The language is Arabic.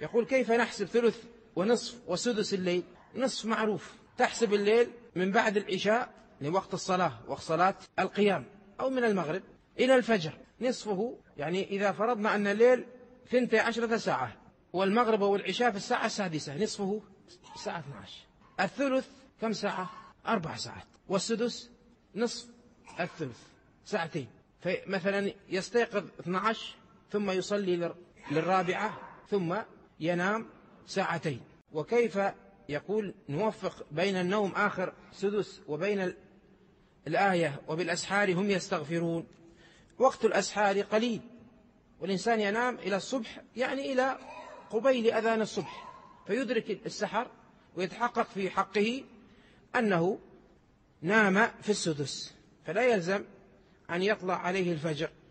يقول كيف نحسب ثلث ونصف وسدس الليل؟ نصف معروف، تحسب الليل من بعد العشاء لوقت الصلاة وقت صلاة القيام أو من المغرب إلى الفجر، نصفه يعني إذا فرضنا أن الليل 12 ساعة والمغرب والعشاء في الساعة 6، نصفه الساعة 12. الثلث كم ساعة؟ 4 ساعات. والسدس نصف الثلث 2 ساعتين. فمثلا يستيقظ 12 ثم يصلي للرابعة ثم ينام 2 ساعتين. وكيف يقول نوفق بين النوم آخر سدس وبين الآية وبالأسحار هم يستغفرون؟ وقت الأسحار قليل، والإنسان ينام إلى الصبح، يعني إلى قبيل أذان الصبح، فيدرك السحر ويتحقق في حقه أنه نام في السدس، فلا يلزم أن يطلع عليه الفجر.